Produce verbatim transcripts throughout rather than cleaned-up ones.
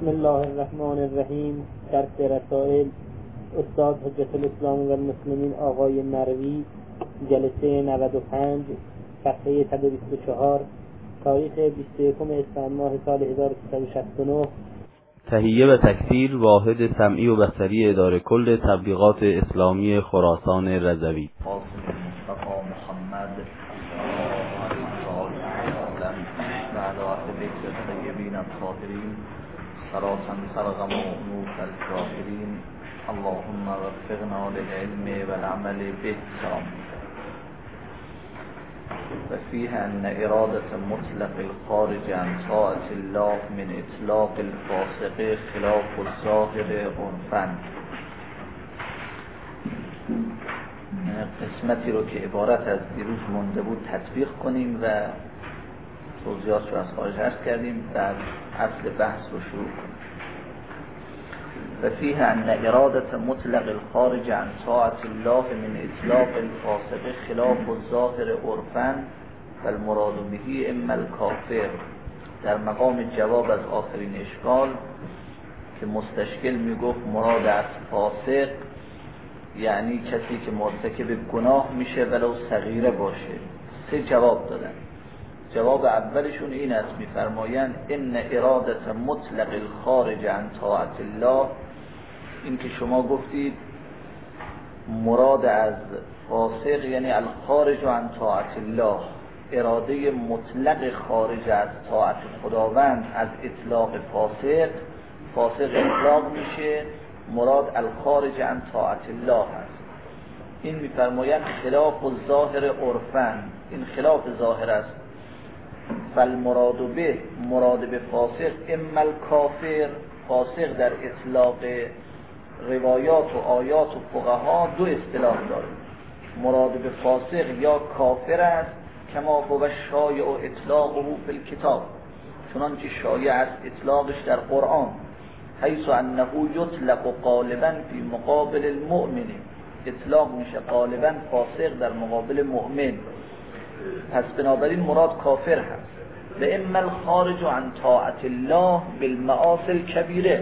بسم الله الرحمن الرحیم. درس رسائل استاد حجت الاسلام و المسلمین آقای مروی، جلسه نود و پنج، صفحه صد و بیست و چهار، تاریخ بیست و یکم اسفند ماه سال هزار و سیصد و شصت و نه. تهیه و تکثیر واحد سمعی و بصری اداره کل تبلیغات اسلامی خراسان رضوی. مصطفى محمد وعلى بيت الطيبين الطاهرين صراطا سرغم ونوف الكافرين اللهم وفقنا للعلم والعمل به. وفيه أن إرادة مطلق الخارج عن طاعة الله من إطلاق الفاسق خلاف الظاهر عرفاً. قسمتی رو که عبارت از دیروز مونده بود تطبیق کنیم و توضیحات رو از خارج عرض کردیم، در اصل بحث رو شروع کنیم. و فیه ان اراده مطلق الخارج عن طاعت الله من اطلاق الفاسق خلاف الظاهر عرفاً و المراد به اما الکافر. در مقام جواب از آخرین اشکال که مستشکل میگفت مراد از فاسق یعنی کسی که مرتکب گناه میشه ولو صغیره باشه، سه جواب دادن. جواب اولشون این است، میفرمایند ان اراده مطلق الخارج عن طاعت الله، این که شما گفتید مراد از فاسق یعنی الخارج عن طاعت الله، اراده مطلق خارج از طاعت خداوند از اطلاق فاسق، فاسق اطلاق میشه، مراد الخارج عن طاعت الله هست. این میفرمایند خلاف الظاهر عرفاً، این خلاف ظاهر است. فالمراد به، مراد به فاسق اما الکافر، فاسق در اطلاق روایات و آیات و فقها دو اصطلاح داره. مراد به فاسق یا کافر است کما هو شایع و اطلاقه فی الکتاب، چنانچه شایع است اطلاقش در قرآن، حیث انه یطلق غالبا فی مقابل المؤمن، اطلاق میشه غالبا فاسق در مقابل مؤمن، پس بنابراین مراد کافر هست. و اما الخارج عن طاعت الله بالمعاصی الکبیره،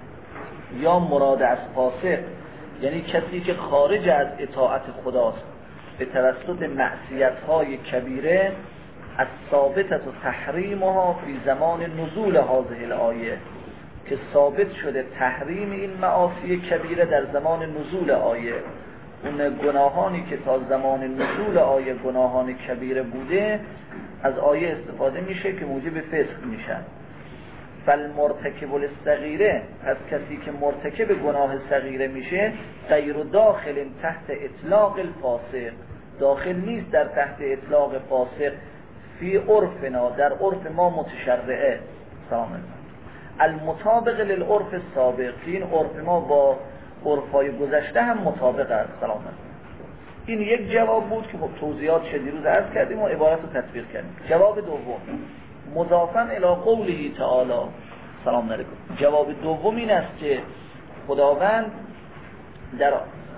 یا مراد از فاسق یعنی کسی که خارج از اطاعت خداست به توسط معصیت‌های کبیره، از ثابتت و تحریمها فی زمان نزول هذه الآیه، که ثابت شده تحریم این معاصی کبیره در زمان نزول آیه. اون گناهانی که تا زمان نزول آیه گناهان کبیره بوده از آیه استفاده میشه که موجب فسق میشن. فالمرتکب الصغیره، پس کسی که مرتکب گناه صغیره میشه غیر داخل تحت اطلاق الفاسق، داخل نیست در تحت اطلاق فاسق فی عرفنا، در عرف ما متشرعه سلام المطابق للعرف السابق، این عرف ما با عرفای گذشته هم مطابق است سلام. این یک جواب بود که توضیحات شدیروز عرض کردیم و عبارت رو تطبیق کردیم. جواب دوم مضافاً الی قوله تعالی سلام علیکم، جواب دوم این است که خداوند در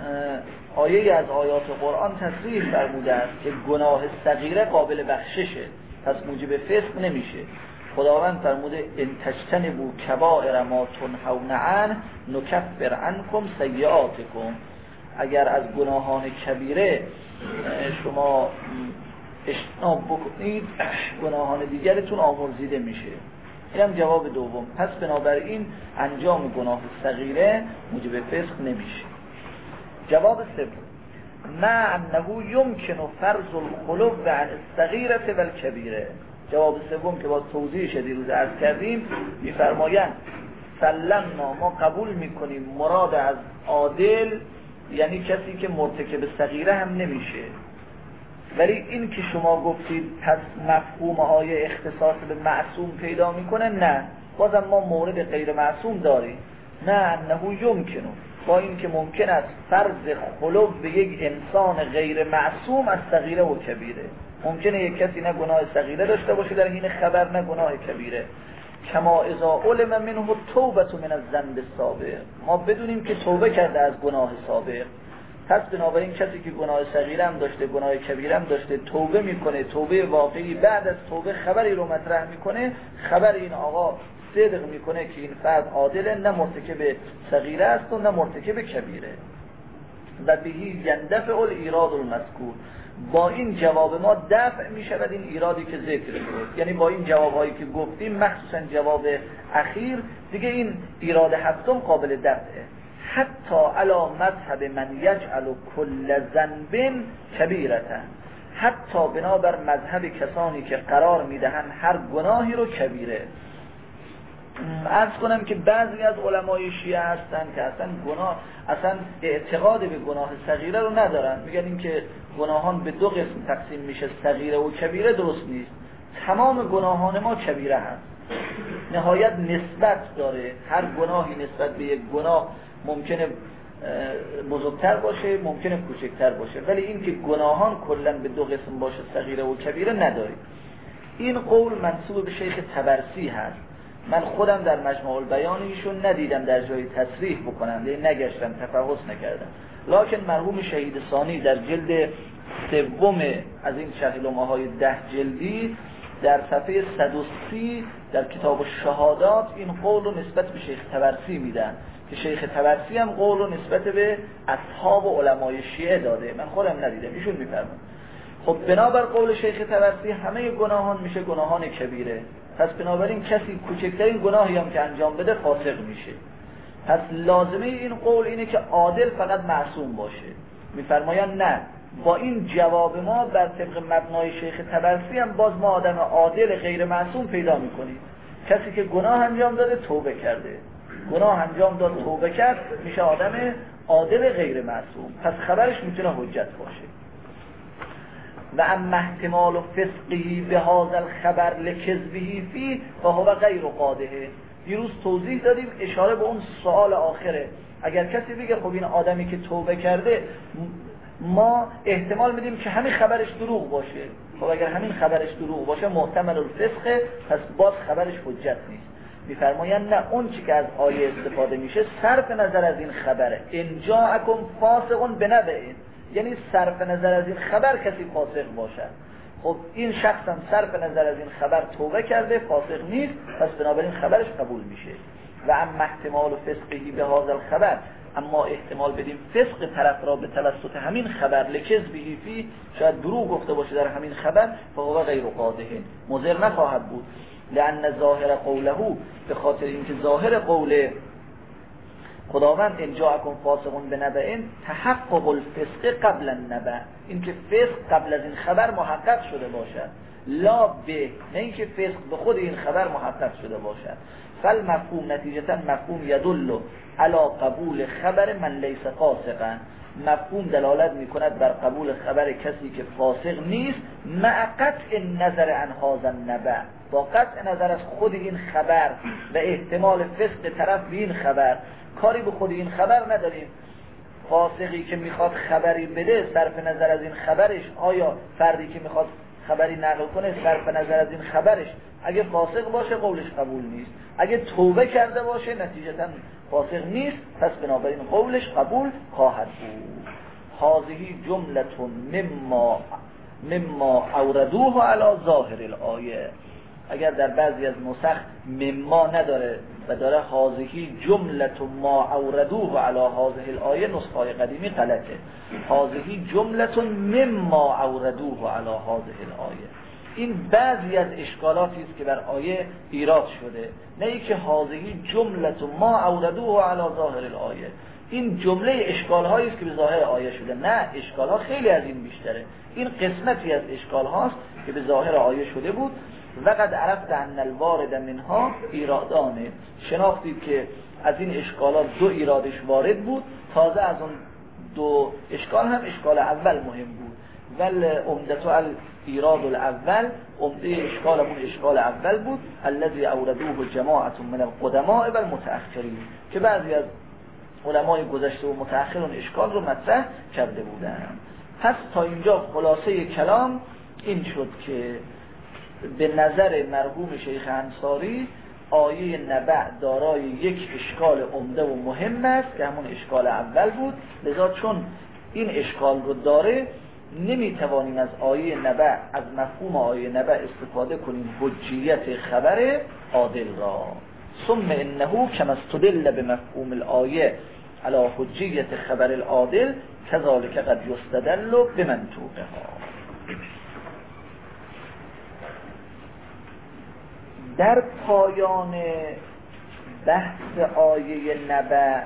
آیه از آیات قرآن تصریح فرموده است که گناه صغیره قابل بخششه، پس موجب فسق نمیشه. خداوند فرموده ان تجتنبوا کبائر ما تنهون عنه نکفر عنکم سیئاتکم، اگر از گناهان کبیره شما اجتناب بکنید گناهان دیگرتون آمرزیده میشه. اینم جواب دوم. پس بنابراین انجام گناه صغیره موجب فسق نمیشه. جواب سوم ما انه یمکن فرض الخلو عن الصغیره و الکبیره. جواب سوم که با توضیح شدیروز عرض کردیم میفرمایند سلمنا، ما قبول میکنیم مراد از عادل یعنی کسی که مرتکب صغیره هم نمیشه، ولی این که شما گفتید پس مفهوم آیه اختصاص به معصوم پیدا میکنه، نه، بازم ما مورد غیر معصوم داریم. نه انه یمکنه، با این که ممکن است فرض خلو به یک انسان غیر معصوم از صغیره و کبیره، ممکنه یک کسی نه گناه صغیره داشته باشه در حین خبر نه گناه کبیره. کما اذا علم منه توبه من الذنب السابق، ما بدونیم که توبه کرده از گناه سابق، پس بنابراین کسی که گناه صغیره هم داشته گناه کبیره هم داشته توبه میکنه، توبه واقعی بعد از توبه خبری رو مطرح میکنه، خبر این آقا صدق میکنه که این فرد عادله، نه مرتکب صغیره است و نه مرتکب کبیره. و بهی یندفع الایراد المذکور، با این جواب ما دفع میشود این ایرادی که ذکر شد. یعنی با این جوابهایی که گفتیم، مخصوصا جواب اخیر، دیگه این ایراد هفتم قابل دفعه. حتی علی مذهب من یجعل کل ذنب کبیرة، حتی بنابر مذهب کسانی که قرار میدهن هر گناهی رو کبیره. عرض کنم که بعضی از علمای شیعه هستن که اصلا گناه، اصلا اعتقاد به گناه صغیره رو ندارن، میگن این که گناهان به دو قسم تقسیم میشه، صغیره و کبیره، درست نیست. تمام گناهان ما کبیره هست، نهایت نسبت داره، هر گناهی نسبت به یک گناه ممکنه بزرگتر باشه، ممکنه کوچکتر باشه، ولی این که گناهان کلا به دو قسم باشه، صغیره و کبیره، نداره. این قول منسوب به شیخ طبرسی هست. من خودم در مجموع البیان ایشون ندیدم در جای تصریح بکنم، نگشتم، تفحص نکردم، لکن مرحوم شهید ثانی در جلد سوم از این شهیلومه های ده جلدی در صفحه صد و سی در کتاب الشهادات این قول رو نسبت به شیخ طبرسی میدن که شیخ طبرسی هم قول رو نسبت به اصحاب و علمای شیعه داده، من خودم ندیدم، ایشون میفرمایند. خب بنابر قول شیخ طبرسی همه گناهان میشه گناهان کبیره، پس بنابراین کسی کوچکترین گناهی هم که انجام بده فاسق میشه. پس لازمه این قول اینه که عادل فقط معصوم باشه. میفرمایند نه، با این جواب ما بر طبق مبنای شیخ طبرسی هم باز ما آدم عادل غیر معصوم پیدا میکنیم. کسی که گناه انجام داده توبه کرده، گناه انجام داد توبه کرد، میشه آدم عادل غیر معصوم، پس خبرش میتونه حجت باشه. و اما احتمال و فسقی به هذا الخبر لکذبه فی و هو غیر قادحه. دیروز توضیح دادیم، اشاره به اون سوال آخره. اگر کسی بگه خب این آدمی که توبه کرده، ما احتمال میدیم که همین خبرش دروغ باشه، خب اگر همین خبرش دروغ باشه محتمل الفسقه، پس باز خبرش حجت نیست. میفرمایند نه، اون چی که از آیه استفاده میشه صرف نظر از این خبره، ان جاءکم فاسق بنبأ، یعنی صرف نظر از این خبر کسی فاسق باشد. خب این شخص هم صرف نظر از این خبر توبه کرده، فاسق نیست، پس بنابراین خبرش قبول میشه. و اما احتمال و فسقی به هذا الخبر، اما احتمال بدیم فسق طرف را به توسط همین خبر لکذبه فی، شاید دروغ گفته باشه در همین خبر، فهو غیر قادح، مضر نخواهد بود. لأن ظاهر قوله، به خاطر اینکه ظاهر قول خداوند ان جاءکم فاسق بنبأ تحقق الفسق قبل النبأ، این که فسق قبل از این خبر محقق شده باشد، لا به، نه اینکه فسق به خود این خبر محقق شده باشد. فالمفهوم نتیجتا مفهوم یدل علی قبول خبر من لیس فاسقا، مفهوم دلالت میکند بر قبول خبر کسی که فاسق نیست، مع قطع نظر عن هذا النبأ، با قطع نظر از خود این خبر و احتمال فسق طرف به این خبر. کاری به خود این خبر نداریم. فاسقی که میخواد خبری بده، صرف نظر از این خبرش، آیا فردی که میخواد خبری نقل کنه صرف نظر از این خبرش اگه فاسق باشه قولش قبول نیست، اگه توبه کرده باشه نتیجتا فاسق نیست، پس بنابراین قولش قبول خواهد بود. هذه جمله مما مما اوردوه علی ظاهر الآیه. اگر در بعضی از نسخ مما نداره و داره هذه جمله ما اوردوه علی هذه الآیه، نسخه قدیمی غلطه. هذه جمله مما اوردوه علی هذه الآیه، این بعضی از اشکالاتی است که بر آیه ایراد شده، نه اینکه هذه جمله ما اوردوه علی ظاهر الآیه. این جمله اشکال هایی است که به ظاهر آیه شده، نه، اشکال ها خیلی از این بیشتره. این قسمتی از اشکال هاست که به ظاهر آیه شده بود. وقد عرفت ان الوارد منها ایرادانه، شناختید که از این اشکالات دو ایرادش وارد بود، تازه از اون دو اشکال هم اشکال اول مهم بود. ول عمدت الایراد الاول، عمده اشکالمون اشکال اول بود، الذی اوردوه جماعت من القدماء و المتأخرین، که بعضی از علمای گذشته و متأخرون اشکال رو مطرح کرده بودند. پس تا اینجا خلاصه کلام این شد که به نظر مرحوم شیخ انصاری آیه نبأ دارای یک اشکال عمده و مهم است که همون اشکال اول بود، لذا چون این اشکال رو داره نمیتوانیم از آیه نبأ، از مفهوم آیه نبأ استفاده کنیم حجیت خبر عادل را. ثم انه كما استدل بمفهوم الآیه على حجیت خبر العادل كذلك قد يستدل بمنطوقها. در پایان بحث آیه نبأ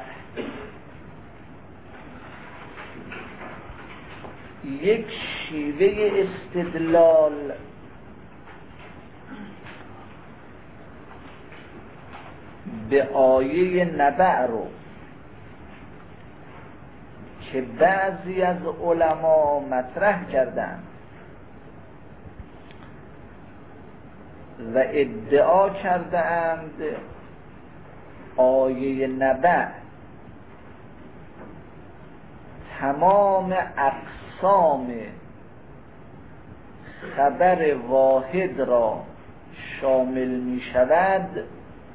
یک شیوه استدلال به آیه نبأ رو که بعضی از علما مطرح کردند و ادعا کردند آیه نبأ تمام اقسام خبر واحد را شامل می شود،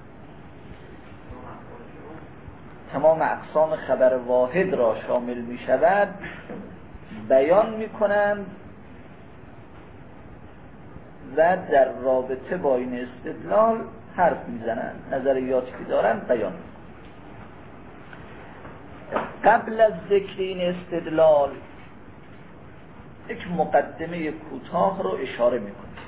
تمام اقسام خبر واحد را شامل می شود بیان می کنند و در رابطه با این استدلال حرف می زنند، نظریاتی که دارند بیان می کنند. قبل از ذکر این استدلال یک مقدمه کوتاه رو اشاره می کنم.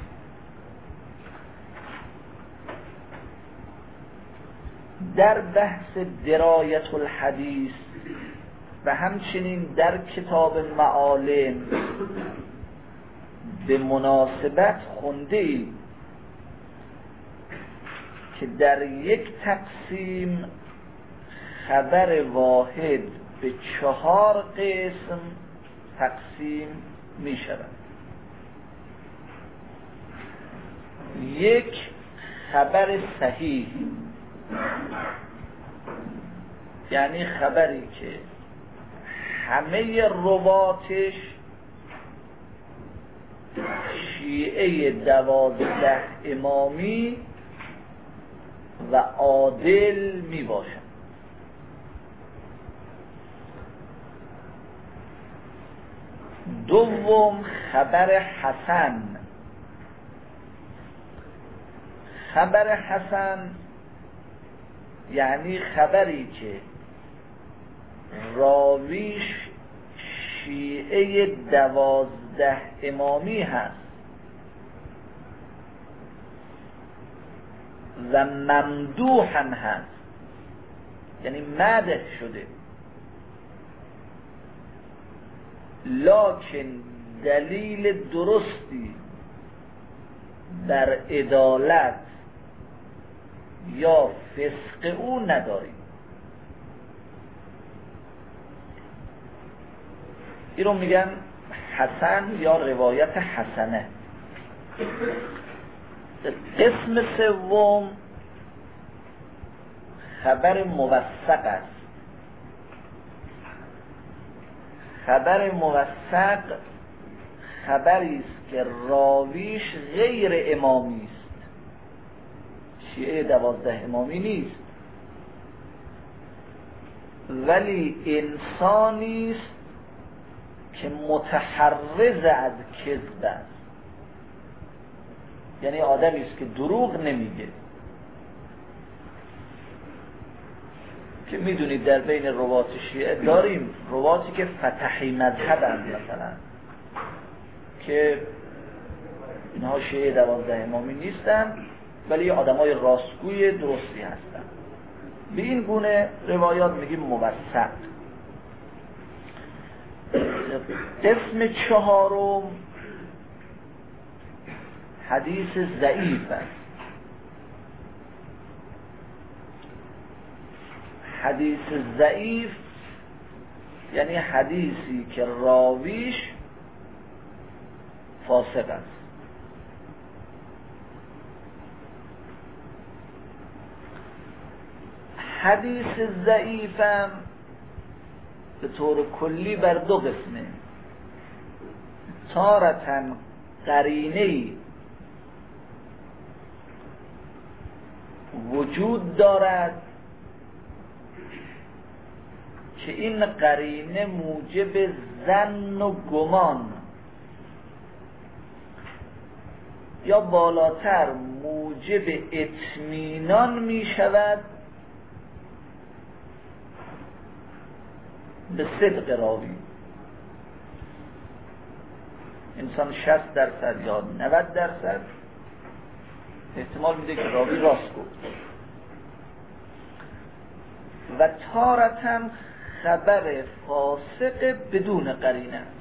در بحث درایت الحدیث و همچنین در کتاب معالم به مناسبت خونده‌ایم که در یک تقسیم خبر واحد به چهار قسم تقسیم می شود. یک، خبر صحیح، یعنی خبری که همه رواتش شیعه دوازده امامی و عادل می باشند. دوم، خبر حسن. خبر حسن یعنی خبری که راویش شیعه دوازده امامی هست و ممدوح هم هست، یعنی مدح شده، لکن دلیل درستی بر عدالت یا فسق او نداریم. این رو میگن حسن یا روایت حسنه. قسم سوم خبر موثق است. خبر موثق خبری است که راویش غیر امامی است، شیعه دوازده امامی نیست، ولی انسانی است که متحرز از کذب است، یعنی آدمی است که دروغ نمیگه. که میدونید در بین روات شیعه داریم رواتی که فتحی مذهبند، مثلا که اینها شیعه دوازده امامی نیستن ولی آدمای راستگوی درستی هستن. به این گونه روایات میگیم موثق. قسم چهارم حدیث ضعیف است. حدیث ضعیف یعنی حدیثی که راویش فاسق است. حدیث ضعیفم به طور کلی بر دو قسمه. تارةً قرینه‌ای وجود دارد که این قرینه موجب ظن و گمان یا بالاتر موجب موجب اطمینان می شود به صدق راوی. انسان شصت درصد یا نود درصد احتمال میده که راوی راست گفت. و تارتاً خبر فاسق بدون قرینه است.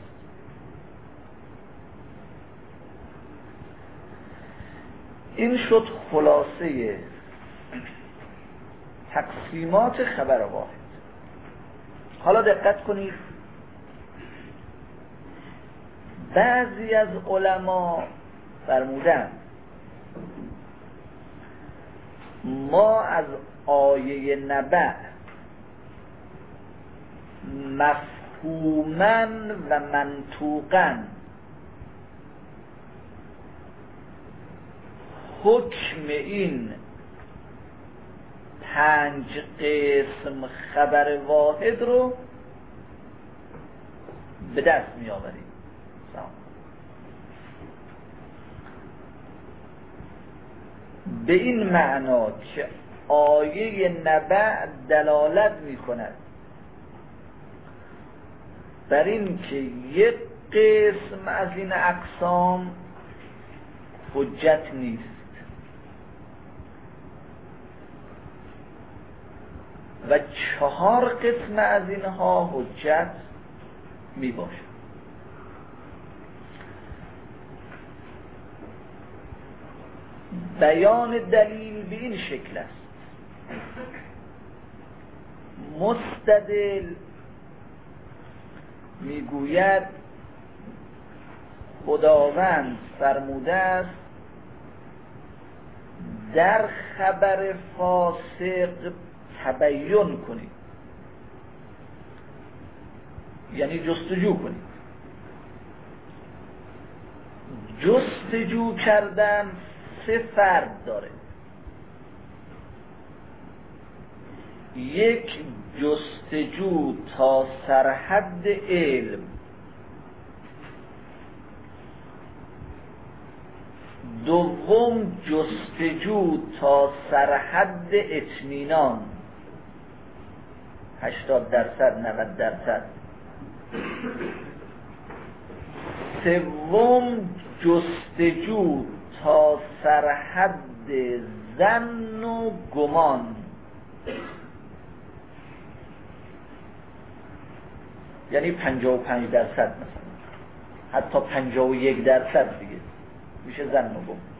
این شد خلاصه تقسیمات خبر واحد. حالا دقت کنید، بعضی از علما فرمودند ما از آیه نبأ مفهوماً و منطوقاً حکم این پنج قسم خبر واحد رو به دست می آوریم. به این معنا که آیه نبأ دلالت می کند بر این که یک قسم از این اقسام حجت نیست و چهار قسم از اینها حجت می باشد. بیان دلیل به این شکل است: مستدل میگوید خداوند فرموده است در خبر فاسق تبیین کنید، یعنی جستجو کنید. جستجو کردن سه فرد داره. یک، جستجو تا سرحد علم. دوم، جستجو تا سرحد اطمینان، هشتاد درصد نود درصد. سوم، جستجو تا سرحد ظن و گمان، یعنی پنجاه و پنج درصد مثلا، حتی پنجاه و یک درصد دیگه میشه ظن و گمان.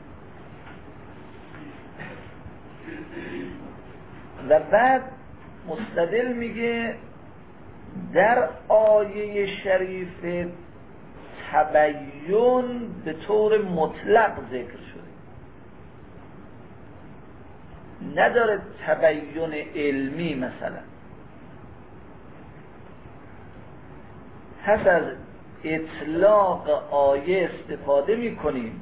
و بعد مستدل میگه در آیه شریف تبیین به طور مطلق ذکر شده، نداره تبیین علمی مثلا. پس از اطلاق آیه استفاده میکنیم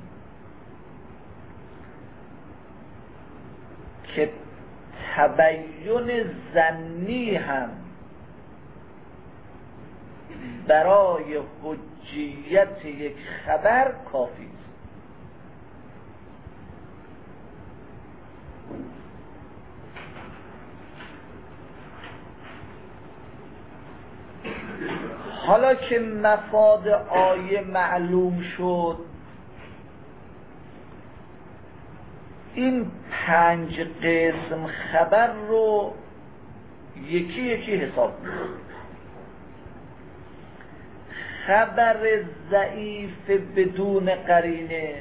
که تبیین ظنی هم برای حجیت یک خبر کافی است. حالا که مفاد آیه معلوم شد، این پنج قسم خبر رو یکی یکی حساب می‌کنیم. خبر ضعیف بدون قرینه،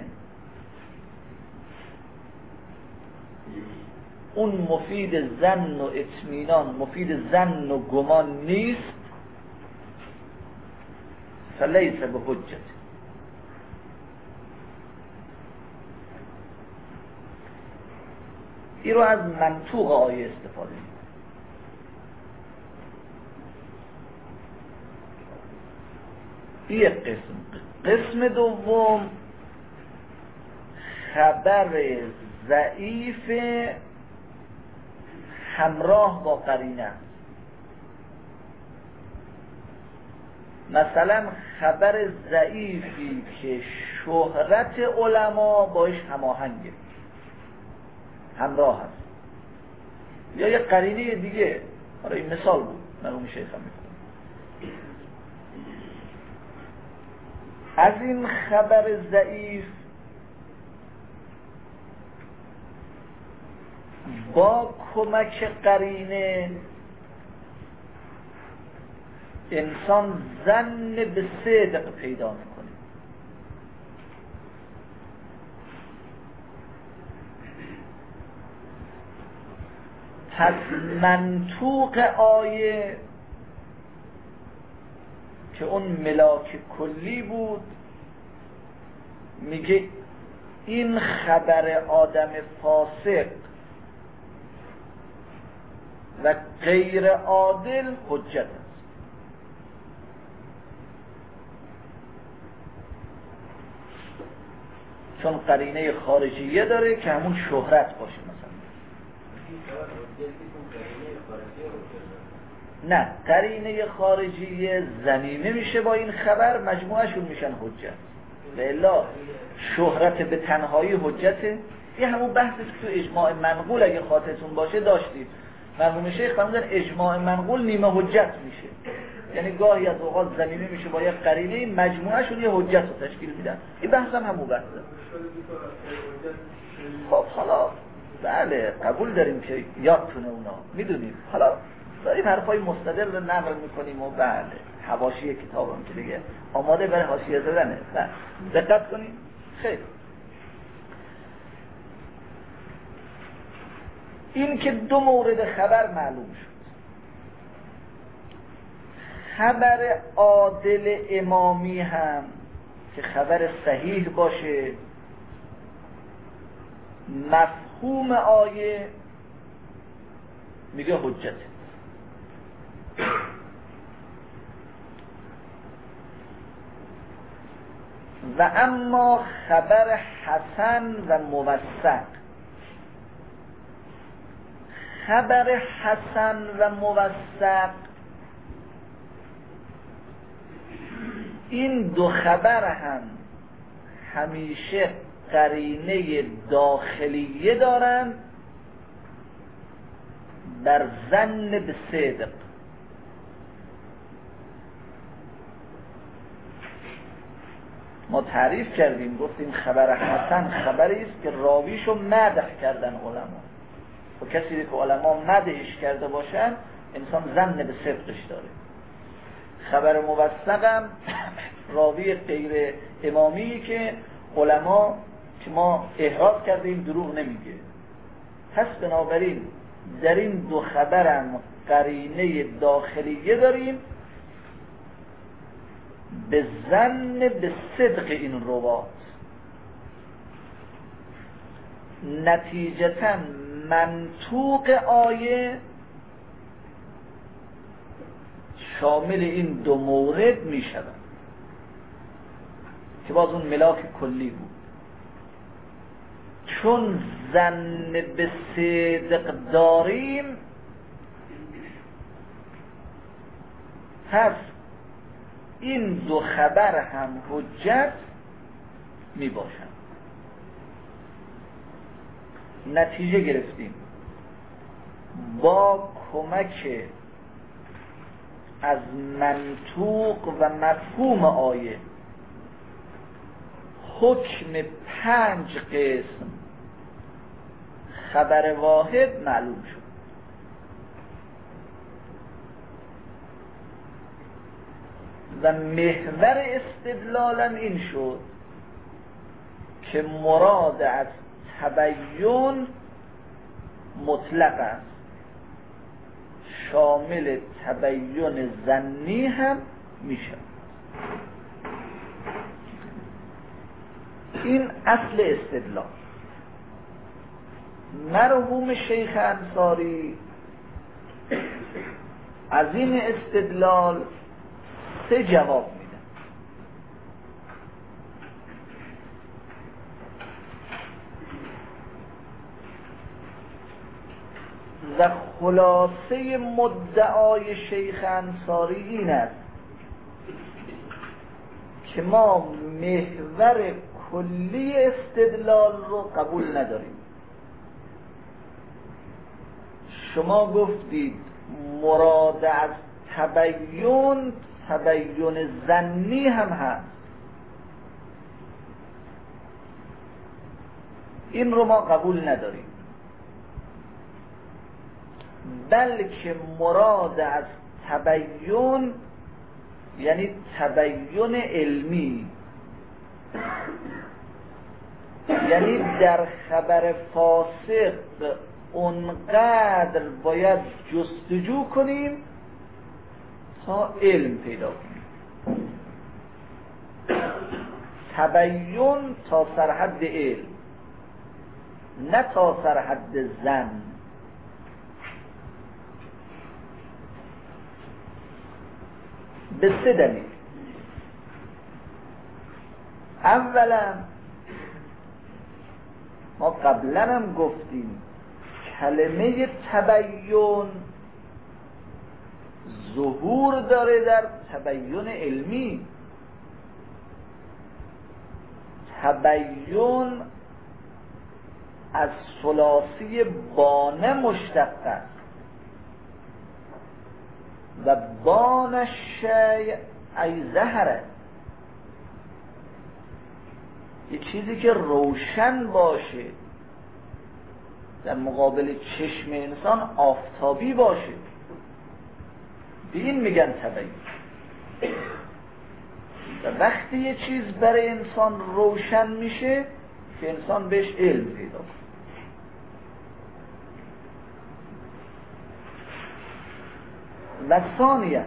اون مفید ظن و اطمینان، مفید ظن و گمان نیست، فلیس به حجت. این رو از منطوق آیه استفاده می‌کنیم. یک قسم. قسم دوم، خبر ضعیف همراه با قرینه. مثلا خبر ضعیفی که شهرت علما باش هماهنگه، همراه هست، یا یه قرینه دیگه. حالا این مثال بود مرحوم شیخ هم میکنه. از این خبر ضعیف با کمک قرینه انسان ظن به صدق پیدا میکنه. پس منطوق آیه که اون ملاک کلی بود میگه این خبر آدم فاسق و غیر عادل حجت است. چون قرینه خارجیه داره که همون شهرت باشه. مثلا نه، قرینه خارجیه ضمیمه میشه با این خبر، مجموعهشون میشن حجت. الا شهرت به تنهایی حجته. این همون بحثی که تو اجماع منقول اگه خاطرتون باشه داشتیم. مرحوم شیخ فرمودن اجماع منقول نیمه حجت میشه، یعنی گاهی از اوقات ضمیمه میشه با یک قرینه، مجموعهشون یه حجت رو تشکیل میدن. این بحث هم همون بحثه. خب حالا بله قبول داریم که یادتونه اونا میدونیم، حالا داریم حرفای مستدل رو نقل میکنیم و بله حواشی کتاب هم که دیگه آماده برای حاشیه زدنه. دقت کنیم. خیلی این که دو مورد خبر معلوم شد. خبر عادل امامی هم که خبر صحیح باشه، مفهوم آیه میگه حجته. و اما خبر حسن و موثق، خبر حسن و موثق این دو خبر هم همیشه قرینه داخلیه دارن بر ظن به صدق. ما تعریف کردیم گفتیم خبر حسن خبری است که راویشو مدح کردن علما، و کسی که علما مدحش کرده باشن انسان ظن به صدقش داره. خبر موثق هم راوی غیر امامی که علما که ما احراز کردیم دروغ نمیگه. پس بنابراین در این دو خبرم قرینه داخلیه داریم به ظن به صدق این روات. نتیجتاً منطوق آیه شامل این دو مورد می شود که باز اون ملاک کلی بود. چون ظن به صدق داریم پس این دو خبر هم حجت می باشند. نتیجه گرفتیم با کمک از منطوق و مفهوم آیه حکم پنج قسم خبر واحد معلوم شد. و محور استدلالم این شد که مراد از تبیین مطلق است، شامل تبیین ظنی هم میشه. این اصل استدلال. مرحوم شیخ انصاری از این استدلال سه جواب میدن. و خلاصه مدعای شیخ انصاری این است که ما محور کلی استدلال رو قبول نداریم. شما گفتید مراد از تبیین تبیین ظنی هم هست. این رو ما قبول نداریم، بلکه مراد از تبیین یعنی تبیین علمی، یعنی در خبر فاسق اونقدر باید جستجو کنیم تا علم پیدا کنیم. تبیین تا سرحد علم، نه تا سرحد ظن. به سه دلیل. اولا ما قبلا هم گفتیم کلمه تبیین ظهور داره در تبیین علمی. تبیین از ثلاثی بانه مشتق است و بان الشیء ای ظهره، یه چیزی که روشن باشه، در مقابل چشم انسان آفتابی باشه، به این میگن تبیین. و وقتی یه چیز برای انسان روشن میشه که انسان بهش علم پیدا کنه. و ثانیاً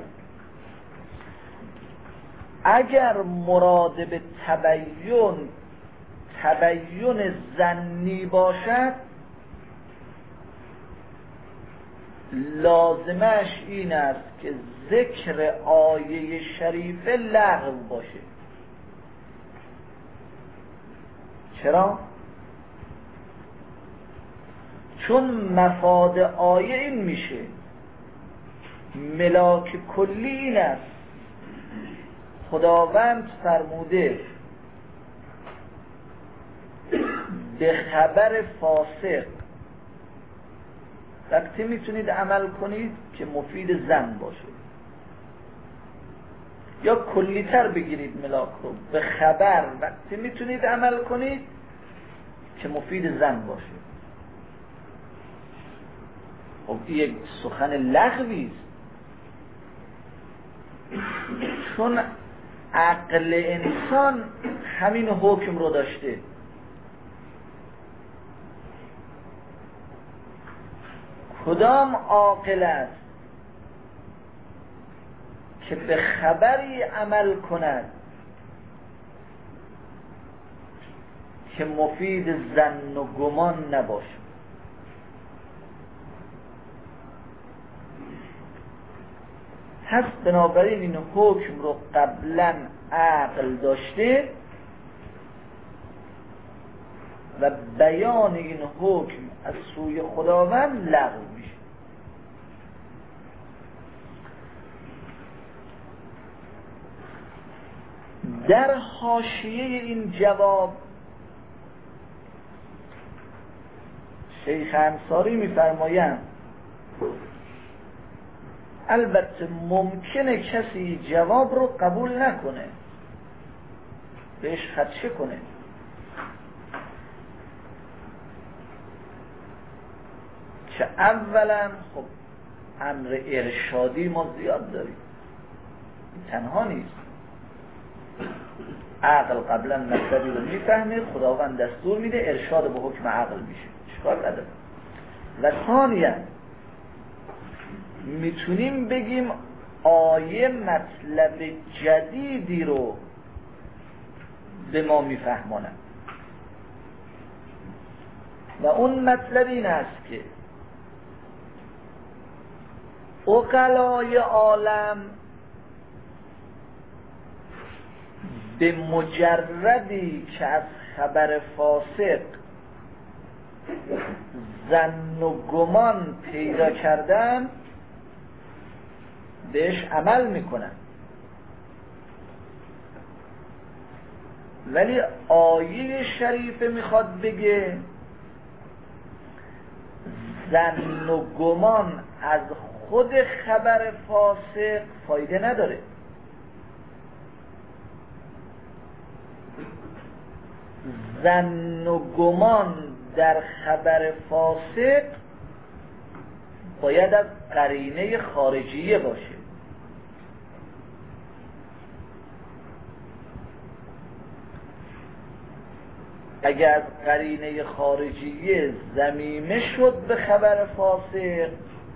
اگر مراد به تبیین تبیین ظنی باشد، لازمش این است که ذکر آیه شریفه لغو باشه. چرا؟ چون مفاد آیه این میشه، ملاک کلی این است، خداوند فرموده به خبر فاسق وقتی میتونید عمل کنید که مفید ظن باشه، یا کلیتر بگیرید ملاک رو، به خبر وقتی میتونید عمل کنید که مفید ظن باشه. خب یک سخن لغوی است، چون عقل انسان همین حکم رو داشته. کدام عاقل است که به خبری عمل کند که مفید ظن و گمان نباشه؟ پس بنابراین این حکم رو قبلا عقل داشته و بیان این حکم از سوی خداوند لغو میشه. در حاشیه این جواب شیخ انصاری میفرمایند البته ممکنه کسی جواب رو قبول نکنه، بهش خدشه کنه، که اولا خب امر ارشادی ما زیاد داریم، تنها نیست. عقل قبلا مطلبی رو میفهمه، خداوند دستور میده، ارشاد به حکم عقل میشه، اشکال نداره. و ثانیاً میتونیم بگیم آیه مطلب جدیدی رو به ما میفهمونه و اون مطلب این است که عقلای عالم به مجردی که از خبر فاسق ظن و گمان پیدا کردن بهش عمل میکنن، ولی آیه شریفه میخواد بگه ظن و گمان از خود خبر فاسق فایده نداره. ظن و گمان در خبر فاسق باید از قرینه خارجیه باشه. اگر از قرینه خارجیه ضمیمه شد به خبر فاسق،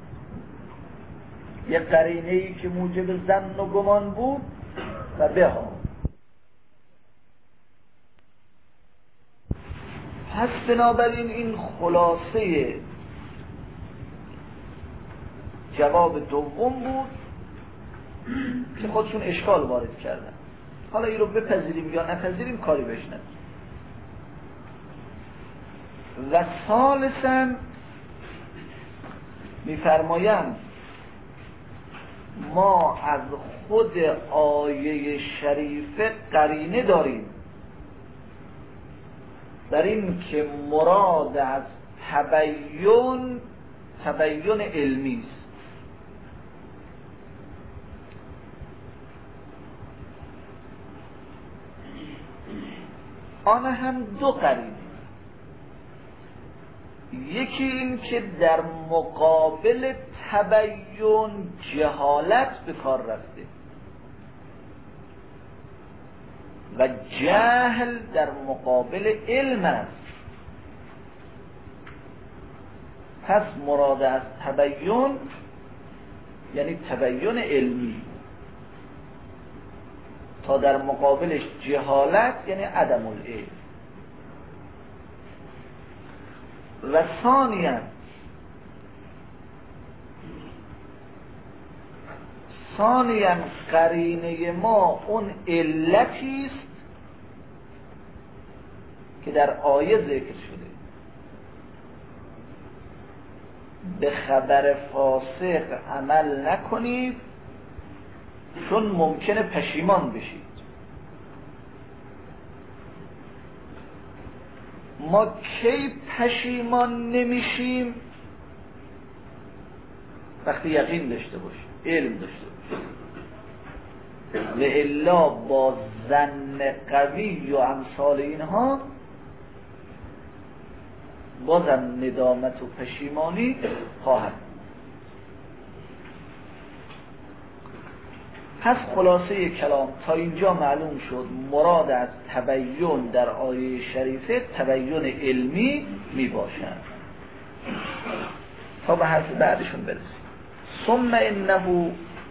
یه قرینه‌ای که موجب ظن و گمان بود و به ها، پس بنابراین این خلاصه جواب دوم بود که خودشون اشکال وارد کردن. حالا این رو بپذیریم یا نپذیریم کاری بهش نداریم. و ثالثاً می‌فرمایند ما از خود آیه شریفه قرینه داریم در این که مراد از تبیین تبیین علمی است. آن هم دو قرینه، یکی این که در مقابل تبیین جهالت به کار رفته و جهل در مقابل علم است. پس مراد از تبیین یعنی تبیین علمی، تا در مقابلش جهالت یعنی عدم العلم. و ثانیاً ثانیاً قرینه ما اون علتی است که در آیه ذکر شده، به خبر فاسق عمل نکنید چون ممکنه پشیمان بشید. ما کی پشیمان نمیشیم؟ وقتی یقین داشته باشیم، علم داشته باشیم. و الا با ظن قوی و امثال اینها بازم ندامت و پشیمانی خواهد. پس خلاصه کلام تا اینجا معلوم شد مراد از تبیین در آیه شریفه تبیین علمی می باشد. تا به حرف بعدشون برسیم. ثم انه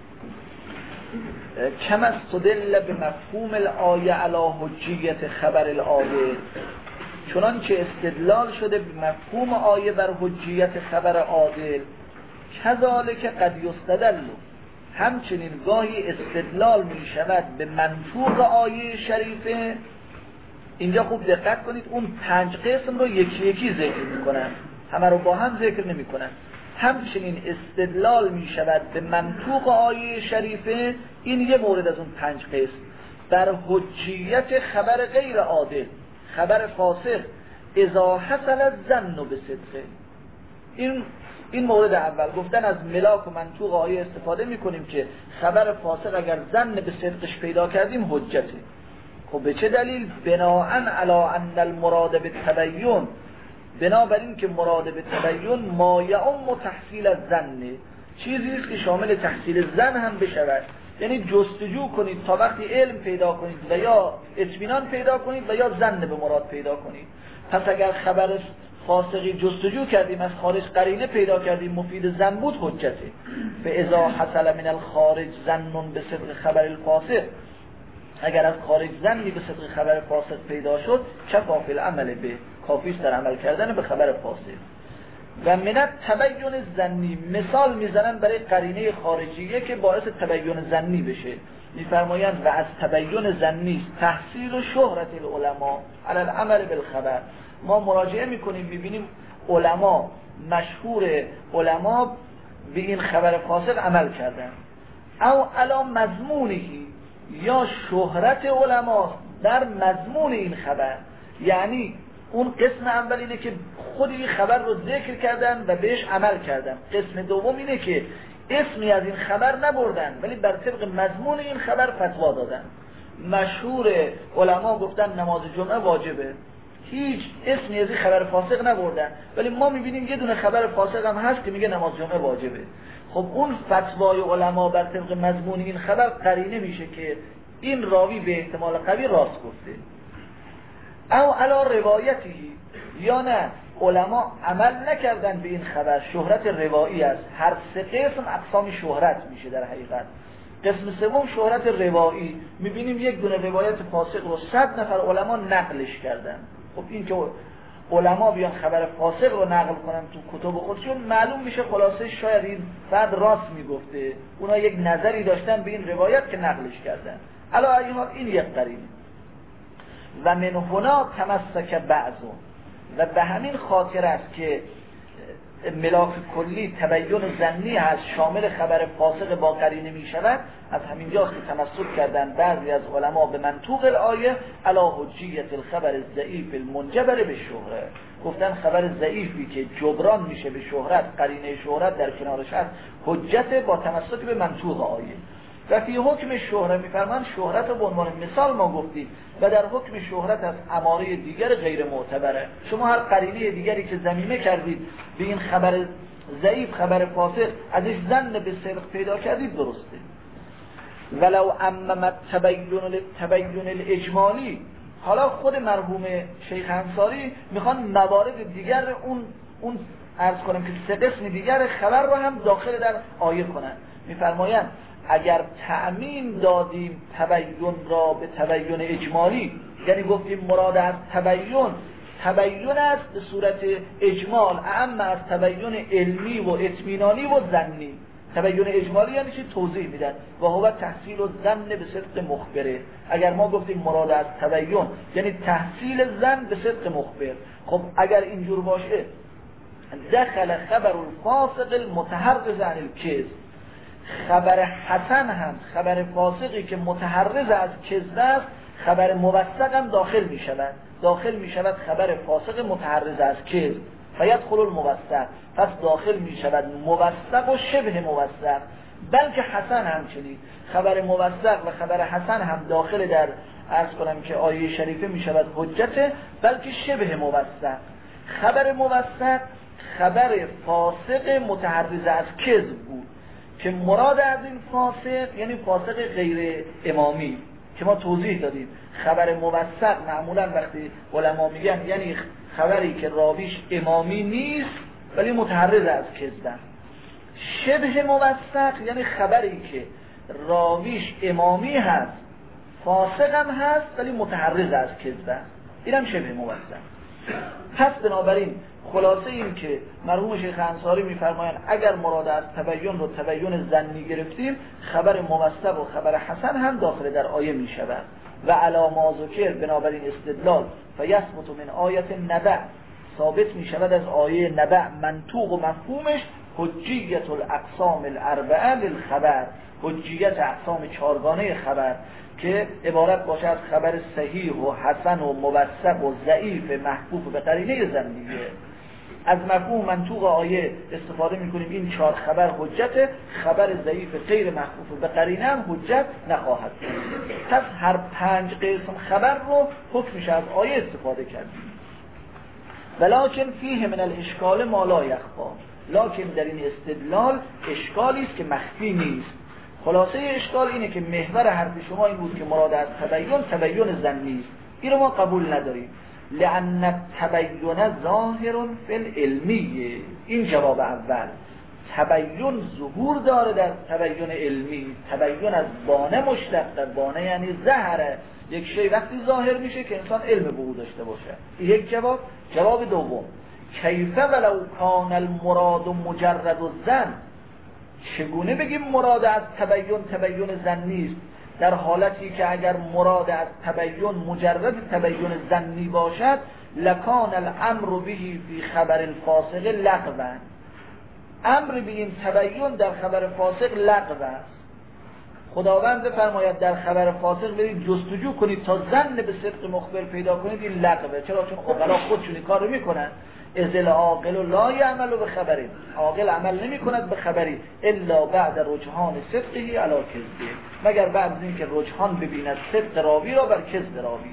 کما استدل به مفهوم الآیه علی حجیت خبر العادل، چنان که استدلال شده به مفهوم آیه بر حجیت خبر عادل، کذالک قد یستدل، همچنین گاهی استدلال می شود به منطوق آیه شریفه. اینجا خوب دقت کنید، اون پنج قسم رو یکی یکی ذکر می کنن، همه رو با هم ذکر نمی کنن. همچنین استدلال می شود به منطوق آیه شریفه، این یه مورد از اون پنج قسم، بر حجیت خبر غیر عادل، خبر فاسق، اذا حصل الظن بصدقه. این این مورد اول گفتن از ملاک و منطوق آیه استفاده میکنیم که خبر فاسق اگر ظن به صدقش پیدا کردیم حجته. خب به چه دلیل؟ بناءً علی ان المراد بالتبیین، بنابراین که مراد به تبیین ما یعم تحصیل الظن، چیزی است که شامل تحصیل ظن هم بشود. یعنی جستجو کنید تا وقتی علم پیدا کنید و یا اطمینان پیدا کنید و یا ظن به مراد پیدا کنید. پس اگر خبر فاسقی جستجو کردیم از خارج قرینه پیدا کردیم مفید ظن بود حجته. فاذا حصل من الخارج ظن بصدق خبر الفاسق، اگر از خارج ظنی به صدق خبر فاسق پیدا شد کفا فی العمل به، کافی است در عمل کردن به خبر فاسق. و من تبیین ظنی مثال میزنن برای قرینه خارجیه که باعث تبیین ظنی بشه. میفرمایند و از تبیین ظنی تحصیل و شهرت العلماء علی العمل بالخبر. ما مراجعه میکنیم میبینیم علما، مشهور علما به این خبر فاسق عمل کردن، او علی مضمونهی، یا شهرت علما در مضمون این خبر. یعنی اون قسم اول اینه که خود این خبر رو ذکر کردن و بهش عمل کردن. قسم دوم اینه که اسمی از این خبر نبردن ولی بر طبق مضمون این خبر فتوا دادن. مشهور علما گفتن نماز جمعه واجبه، هیچ اسمی از این خبر فاسق نبردن، ولی ما میبینیم یه دونه خبر فاسق هم هست که میگه نماز جمعه واجبه. خب اون فتوای علما بر طبق مضمون این خبر قرینه میشه که این راوی به احتمال قوی راست گفته. او علا روایتی، یا نه علما عمل نکردن به این خبر، شهرت روایی است. هر سه قسم اقسام شهرت میشه در حقیقت. قسم سوم شهرت روایی، میبینیم یک دونه روایت فاسق رو صد نفر علما نقلش کردن. خب این که علما بیان خبر فاسق رو نقل کنن تو کتب خودشون، معلوم میشه خلاصه شاید این فرد راست میگفته، اونا یک نظری داشتن به این روایت که نقلش کردن. علا ای حال این یک قرینه. و من هنا تمسک بعضون، و به همین خاطر است که ملاک کلی تبین ظنی هست، شامل خبر فاسق با قرینه می شود. از همینجاست که تمسک کردن بعضی از علما به منطوق الآیه علی حجیت الخبر الضعیف المنجبر به شهره. گفتن خبر ضعیفی که جبران میشه به شهرت، قرینه شهرت در کنارش هست، حجت با تمسک به منطوق آیه. و فی حکم شهره میفرمان شهرت رو به عنوان مثال ما گفتیم، و در حکم شهرت از اماره دیگر غیر معتبره. شما هر قرینه دیگری که ضمیمه کردید به این خبر ضعیف، خبر فاسق، ازش ظن به صدق پیدا کردید، درسته. ولو عمم تبین تبین الاجمالی، حالا خود مرحوم شیخ انصاری میخوان موارد دیگر اون اون عرض کنم که سه قسم دیگر خبر رو هم داخل در آیه کنن. میفرمایند اگر تعمیم دادیم تبین را به تبین اجمالی، یعنی گفتیم مراد از تبین تبین است به صورت اجمال، اعم از تبین علمی و اطمینانی و ظنی. تبین اجمالی یعنی چی؟ توضیح میدن. و هو تحصیل و ظن به صدق مخبره. اگر ما گفتیم مراد از تبین یعنی تحصیل ظن به صدق مخبر، خب اگر اینجور باشه دخل خبر الفاسق المتحرز عن الکذب، خبر حسن هم خبر فاسقی که متحرز از کذب است، خبر موثق هم داخل می شود. داخل می شود خبر فاسق متحرز از کذب، فیدخل الموثق، پس داخل می شود موثق و شبه موثق. بلکه حسن همچنین، خبر موثق و خبر حسن هم داخل در عرض کنم که آیه شریفه می شود حجت، بلکه شبه موثق. خبر موثق خبر فاسق متحرز از کذب بود که مراد از این فاسق یعنی فاسق غیر امامی که ما توضیح دادیم. خبر موثق معمولا وقتی علما میگن یعنی خبری که راویش امامی نیست ولی متحرز از کذب. شبه موثق یعنی خبری که راویش امامی هست، فاسق هم هست ولی متحرز از کذب. اینم شبه موثق. پس بنابراین خلاصه این که مرحوم شیخ انصاری میفرمایند اگر مراد از تبین رو تبین ظنی گرفتیم، خبر موثق و خبر حسن هم داخل در آیه می شود. و علی ما ذکر، بنابراین استدلال فیثبت من آیه نبع، ثابت می شود از آیه نبع منطوق و مفهومش حجیت الاقسام الاربعه للخبر، حجیت اقسام چهارگانه خبر که عبارت باشه از خبر صحیح و حسن و موثق و ضعیف محفوظ به قرینه ظنیه. از مفهوم منطوق آیه استفاده میکنیم این چهار خبر حجت، خبر ضعیف غیر محفوظ به قرینه هم حجت نخواهد بود. پس هر پنج قسم خبر رو حکمش از آیه استفاده کردیم. ولکن فیه من الاشکال ما لا یخفا، لکن در این استدلال اشکالی است که مخفی نیست. خلاصه اشکال اینه که محور حرف شما این بود که مراد از تبین تبین ظنی است. این رو ما قبول نداریم. لأن تبین ظاهر فی العلمیه، این جواب اول. تبین ظهور داره در تبین علمی. تبین از بانه مشتق، بانه یعنی ظهره، یک شی وقتی ظاهر میشه که انسان علم به او داشته باشه. یک جواب. جواب دوم، کیف ولو کان المراد مجرد الظن، چگونه بگیم مراد از تبین تبین ظنی است در حالتی که اگر مراد از تبین مجرد تبین ظنی باشد لکان الامر به فی خبر الفاسق لغوا، امر به این تبین در خبر فاسق لغو است. خداوند بفرماید در خبر فاسق برید جستجو کنید تا ظن به صدق مخبر پیدا کنید، این لغوه. چرا؟ چون عقلا خودشون این کار رو میکنن. ازل عاقل و لا یعمل به خبری، عاقل عمل نمی کند به خبری الا بعد رجحان صدقه علی کذبه، مگر بعد از اینکه رجحان ببیند صدق راوی را بر کذب راوی.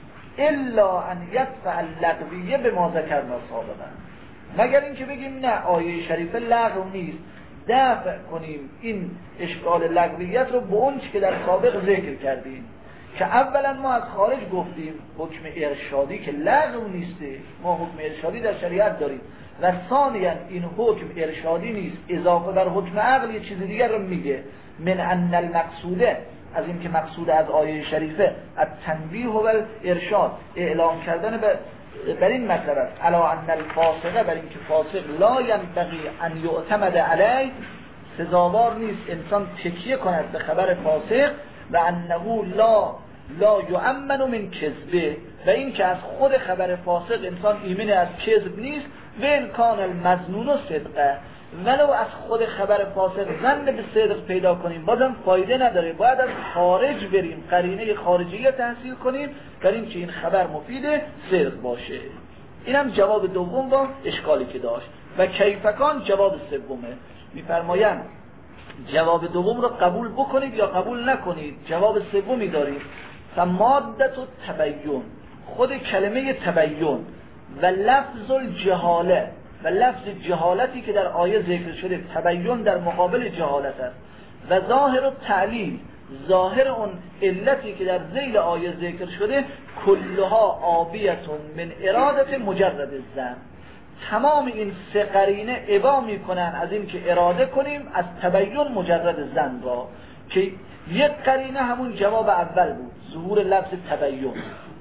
الا ان یدفع اللغویه به ما ذکرنا سابقا، مگر اینکه بگیم نه آیه شریفه لغو نیست، دفع کنیم این اشکال لغویت رو به اون چی که در سابق ذکر کردیم، که اولا ما از خارج گفتیم حکم ارشادی که لغو نیسته، ما حکم ارشادی در شریعت داریم، و ثانیا این حکم ارشادی نیست، اضافه بر حکم عقل یه چیز دیگر رو میگه، من ان المقصوده، از این که مقصود از آیه شریفه از تنبیه و ارشاد، اعلام کردن بر این مطلب است، علا ان الفاسقه، بر این که فاسق لا ینبغی ان یعتمد علیه، سزاوار نیست انسان تکیه کند به خبر فاسق، و انه لا لا یؤمن من کذبه، و این که از خود خبر فاسق انسان ایمن از کذب نیست، و ان کان المظنون صدقه، ولو از خود خبر فاسق ظن به صدق پیدا کنیم بازم فایده نداره، باید از خارج بریم قرینه خارجیه تحصیل کنیم بر این که این خبر مفید صدق باشه. اینم جواب دوم با اشکالی که داشت. و کیفکان جواب سومه، میفرمایند جواب دوم رو قبول بکنید یا قبول نکنید. جواب سومی داریم، فمادت و تبیین، خود کلمه تبیین و لفظ الجهاله، و لفظ جهالتی که در آیه ذکر شده، تبیین در مقابل جهالت است، و ظاهر و تعلیل، ظاهر اون علتی که در ذیل آیه ذکر شده، کلها آبیتون من ارادت مجرد الظن، تمام این سه قرینه ابا میکنن از این که اراده کنیم از تبیین مجرد ظن را، که یک قرینه همون جواب اول بود، ظهور لفظ تبیین.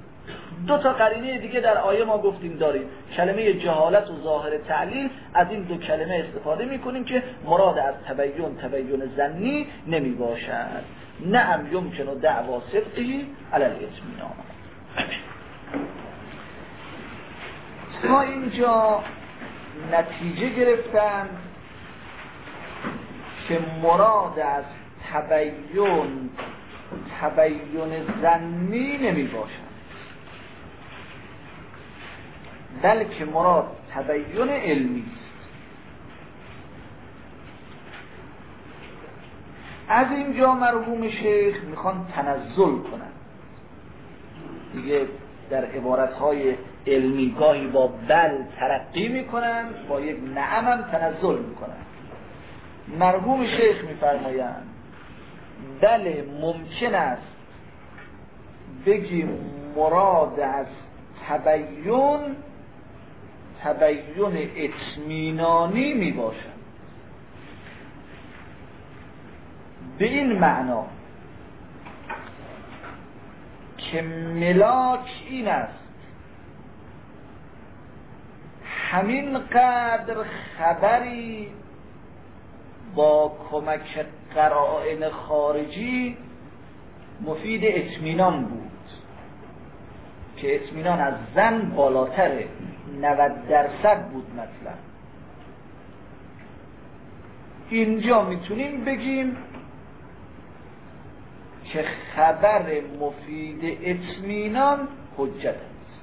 دو تا قرینه دیگه در آیه ما گفتیم داریم، کلمه جهالت و ظاهر تعلیل، از این دو کلمه استفاده میکنیم که مراد از تبیین تبیین ظنی نمی باشد. نعم یمکن و دعوا صدقی علی الاطمینان. تا اینجا نتیجه گرفتن که مراد از تبیین تبیین ظنی نمی باشد، بلکه مراد تبیین علمی است. از اینجا مرحوم شیخ میخوان تنزل کنن دیگه، در عبارتهای علمی گاهی با بل ترقی میکنن، با یک نعم هم تنزل میکنن. مرحوم شیخ میفرمایند بله ممکن است بگیم مراد از تبیین تبیین اطمینانی می باشد، به این معنا که ملاک این است همین قدر خبری با کمک قرائن خارجی مفید اطمینان بود که اطمینان از ظن بالاتره، نود درصد بود مثلا. اینجا میتونیم بگیم که خبر مفید اطمینان حجت است.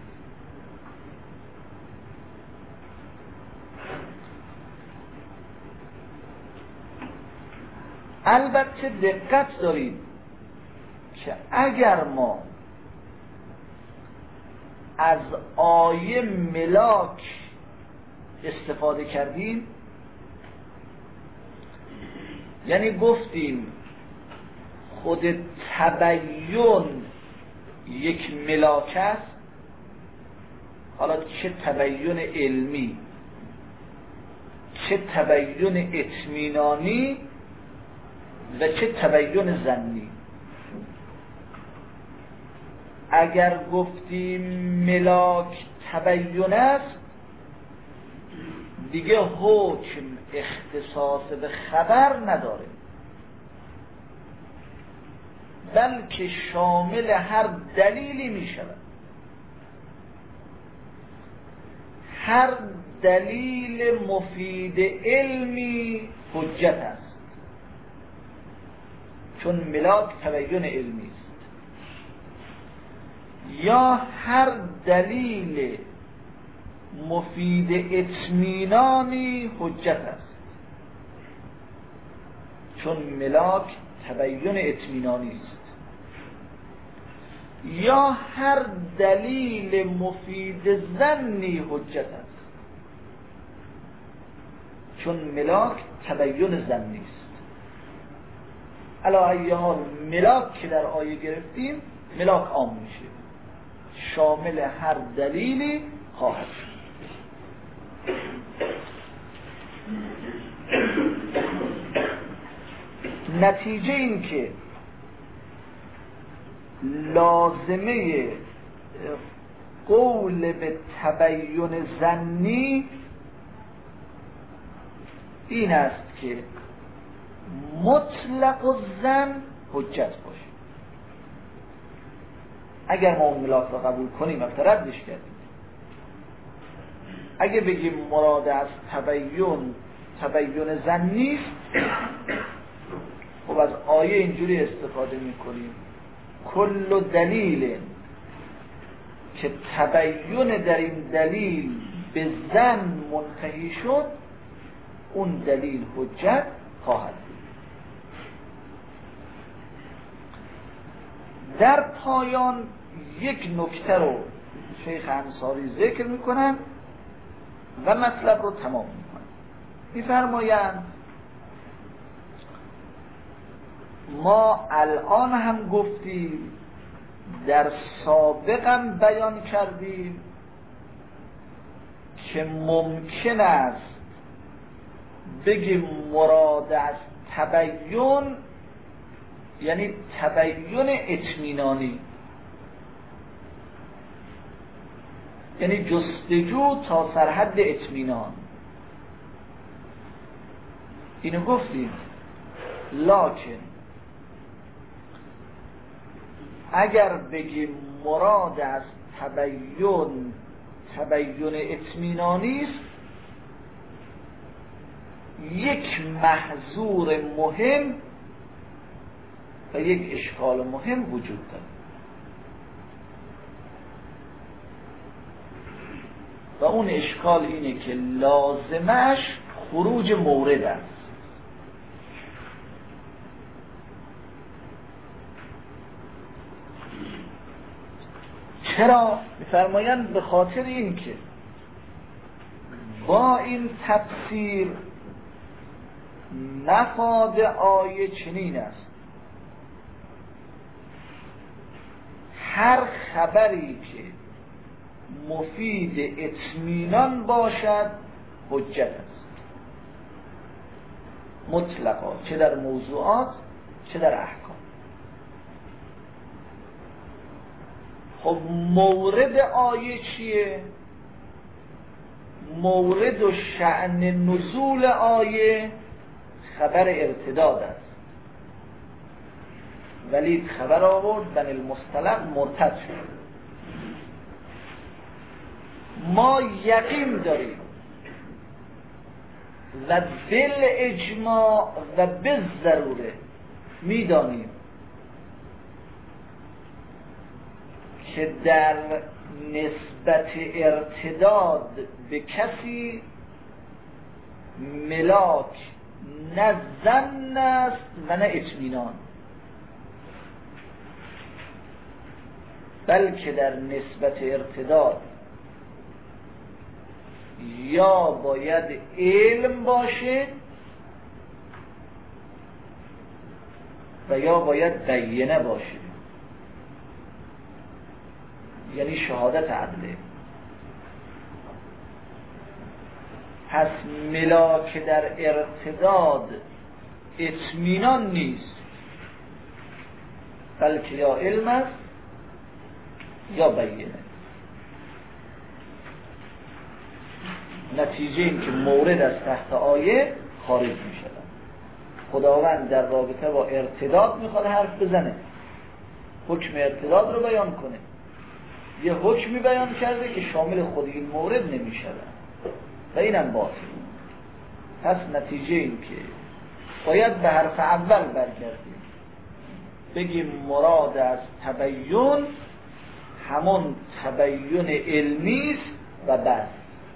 البته دقت دارید که اگر ما از آیه ملاک استفاده کردیم، یعنی گفتیم خود تبیین یک ملاک است، حالا چه تبیین علمی چه تبیین اطمینانی و چه تبیین ظنی، اگر گفتیم ملاک تبیین است دیگه حکم اختصاص به خبر نداره، بلکه شامل هر دلیلی می شود. هر دلیل مفید علمی حجت است، چون ملاک تبیین علمی است. یا هر دلیل مفید اطمینانی حجت است، چون ملاک تبیین اطمینانی است. یا هر دلیل مفید ظنی حجت است، چون ملاک تبیین ظنی است. علی ای حال ملاک که در آیه گرفتیم ملاک عام میشه، شامل هر دلیلی خواهد شد. نتیجه این که لازمه قول به تبیین ظنی این است که مطلق الظن حجت باشه. اگر ما اون ملاک را قبول کنیم و ردش کردیم، اگه بگیم مراد از تبیین تبیین ظنی است، خب از آیه اینجوری استفاده میکنیم کل دلیل که تبیین در این دلیل به ظن منتهی شد، اون دلیل حجت خواهد بود. در پایان یک نکته رو شیخ انصاری ذکر میکنن و مطلب رو تمام میکنن. میفرمایند ما الان هم گفتیم، در سابقم بیان کردیم که ممکن است بگیم مراد از تبیین یعنی تبیین اطمینانی، یعنی جستجو تا سرحد اطمینان. اینو گفتیم. لکن اگر بگیم مراد از تبیین تبیین اطمینانی است، یک محظور مهم و یک اشکال مهم وجود دارد و اون اشکال اینه که لازمش خروج مورد است. چرا؟ می‌فرمایند به خاطر این که با این تفسیر مفاد آیه چنین است: هر خبری که مفید اطمینان باشد حجت است، مطلقا، چه در موضوعات چه در احکام. خب مورد آیه چیه؟ مورد و شأن نزول آیه خبر ارتداد است، ولی خبر آورد بن المصطلق مرتد شد. ما یقین داریم و بل اجماع و به ضروره میدانیم که در نسبت ارتداد به کسی ملاک نه ظن است و نه اطمینان، بلکه در نسبت ارتداد یا باید علم باشه و یا باید بینه باشه، یعنی شهادت عدله. پس ملاک در ارتداد اطمینان نیست، بلکه یا علم است یا بینه. نتیجه این که مورد از تحت آیه خارج می شود. خداوند در رابطه با ارتداد میخواد حرف بزنه، حکم ارتداد رو بیان کنه. یه حکمی بیان کرده که شامل خود این مورد نمی شود و اینم باطل. پس نتیجه این که باید به حرف اول برگردیم بگیم مراد از تبیین همون تبیین علمی است و بس،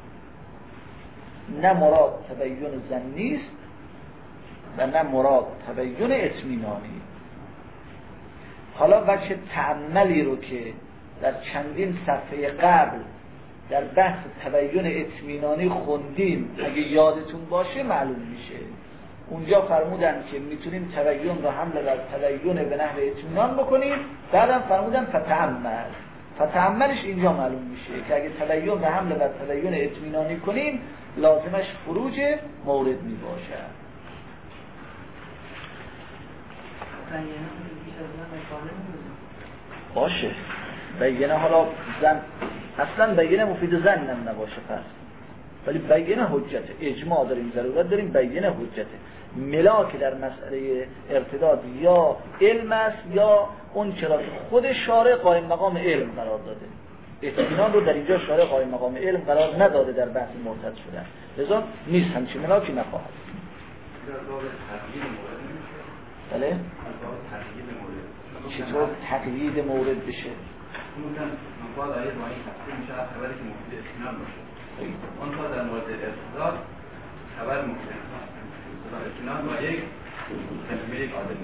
نه مراد تبیین ظنی است و نه مراد تبیین اطمینانی. حالا وجه تأملی رو که در چندین صفحه قبل در بحث تبیین اطمینانی خوندیم اگه یادتون باشه معلوم میشه. اونجا فرمودن که میتونیم تبیین رو حمل بر تبیین به نحو اطمینان بکنیم، بعدم فرمودن فتأمل. فتأملش اینجا معلوم میشه که اگه تبیین رو حمل بر تبیین اطمینانی کنیم لازمش خروج مورد میباشه. باشه بینه، حالا زن اصلا بینه مفید زن هم نباشه پس، ولی بینه حجته. اجماع داریم، ضرورت داریم، بینه حجته. ملاک در مسئله ارتداد یا علم است یا اون چرا که خود شارع قائم مقام علم قرار داده. اطمینان رو در اینجا شارع قائم مقام علم قرار نداده در بحث مرتد شدن، لذا نیست همچین ملاکی نخواهد. بله؟ چطور تقیید مورد بشه؟ مفاد آیه با این تفسیر میشه خبری که مفید اطمینان باشه. اون تا در مورد ارتداد خبر مفید اطمینان با یک کلمه یک عادل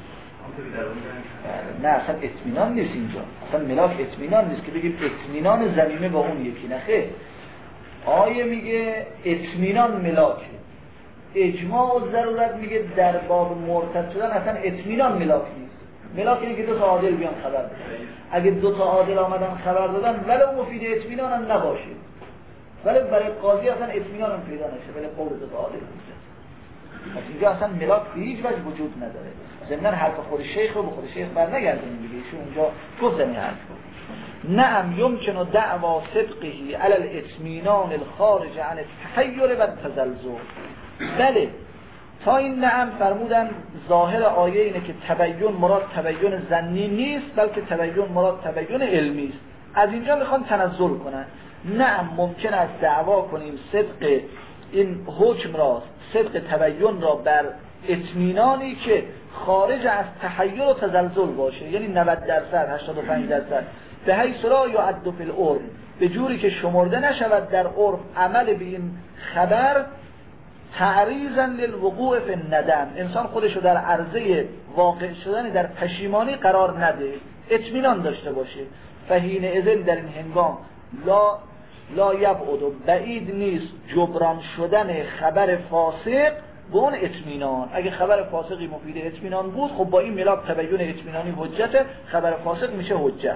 نه اصلا اطمینان نیست اینجا، اصلا ملاک اطمینان نیست که بگیم اطمینان ضمیمه با اون یکی، نخه. آیه میگه اطمینان ملاکه. اجماع و ضرورت میگه در باب مرتد شدن اصلا اطمینان ملاک نیست. ملاک اینه که دو تا عادل بیان خبر بدن. اگه دو تا عادل آمدن خبر دادن ولو مفید اطمینان هم نباشه، ولی برای قاضی اصلا اطمینان هم پیدا نشه، ولی قول دو تا عادل نیست. پس اینجا اصلا ملاک به هیچ وجه وجود نداره. ضمن حرف خود شیخ رو به خود شیخ برنگردونیم دیگه، ایشون اونجا گفت این حرف رو. نعم یمکن دعوا صدقه علی الاطمینان الخارج عن التحیر و التزلزل. بله، تا این نعم فرمودن ظاهر آیه اینه که تبیین مراد تبیین ظنی نیست بلکه تبیین مراد تبیین علمی است. از اینجا میخوان تنزل کنن. نعم ممکن است دعوا کنیم صدق این حکم را، صدق تبیین را بر اطمینانی که خارج از تحیر و تزلزل باشه، یعنی نود درصد هشتاد و پنج درصد، به حیث لا یعد فی العرف، به جوری که شمرده نشود در عرف عمل به این خبر تعریضا للوقوع فی الندم. انسان خودشو در عرضه واقع شدن در پشیمانی قرار نده، اطمینان داشته باشه. فحین اذن در این هنگام لا لا یبعد و بعید نیست جبران شدن خبر فاسق به اون اطمینان. اگه خبر فاسقی مفید اطمینان بود، خب با این ملاک تبیین اطمینانی حجت، خبر فاسق میشه حجت.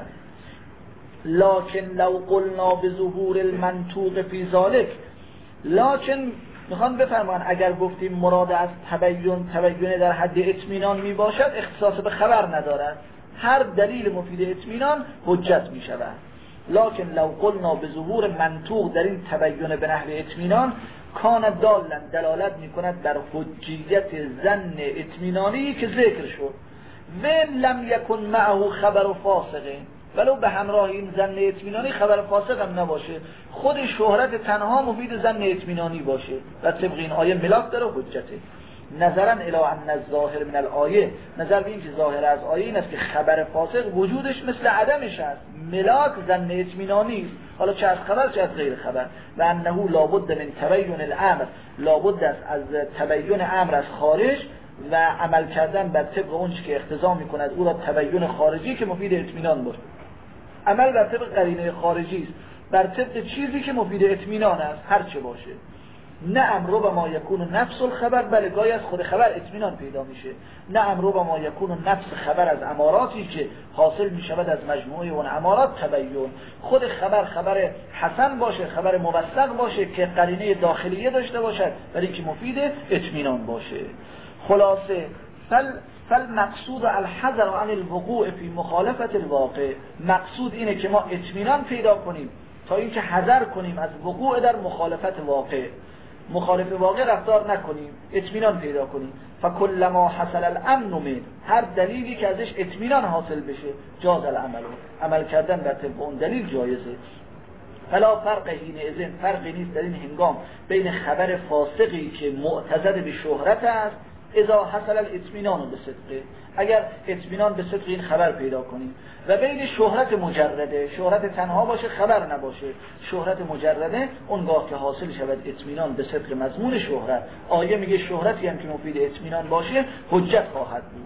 لکن لو قلنا بظهور المنطوق فی ذلک، لکن میخوان بفرمان اگر گفتیم مراد از تبیین تبیین در حد اطمینان میباشد اختصاص به خبر ندارد، هر دلیل مفید اطمینان حجت میشود. لکن لو قلنا به ظهور منطوق در این تبیین به نحو اطمینان کان دالن دلالت میکند بر حجیت ظن اطمینانی که ذکر شد. و لم یکن معه خبر و فاسقه، ولو به همراه این ظن اطمینانی خبر فاسق هم نباشه، خود شهرت تنها مفید ظن اطمینانی باشه و طبق این آیه ملاک داره حجته. نظرا الی ان الظاهر من الآیه، نظر به این که ظاهر از آیه این است که خبر فاسق وجودش مثل عدمش است، ملاک ظن اطمینانی است، حالا چه از خبر چه از غیر خبر. و انه لابد من تبیین الامر، لابد است از تبیین امر از خارج و عمل کردن بر طبق اون چیزی که اقتضا میکند او را تبیین خارجی که مفید اطمینان باشه. عمل بر طبق قرینه خارجی است، بر طبق چیزی که مفید اطمینان است، هر چه باشه. نه امر با ما یکون نفس الخبر، بله گاهی از خود خبر اطمینان پیدا میشه. نه امر با ما یکون نفس خبر از اماراتی که حاصل میشود از مجموعه اون امارات تبیین. خود خبر خبر حسن باشه، خبر موثق باشه که قرینه داخلیه داشته باشد ولی که مفید اطمینان باشه. خلاصه فل فالمقصود الحذر عن الوقوع فی مخالفت الواقع، مقصود اینه که ما اطمینان پیدا کنیم تا اینکه حذر کنیم از وقوع در مخالفت واقع، مخالف واقع رفتار نکنیم، اطمینان پیدا کنیم. فکلما حصل الامن من، هر دلیلی که ازش اطمینان حاصل بشه جاز العمل، عمل کردن بر طبق اون دلیل جایزه. فلا فرق حین اذن، فرقی نیست در این هنگام بین خبر فاسقی که معتزد به شهرت است اذا حصل الاطمینان به صدقه، اگر اطمینان به صدق این خبر پیدا کنیم. و بین شهرت مجرده، شهرت تنها باشه خبر نباشه، شهرت مجرده اونگاه که حاصل شود اطمینان به صدق مضمون شهرت. آیه میگه شهرتی هم که مفید اطمینان باشه حجت خواهد بود.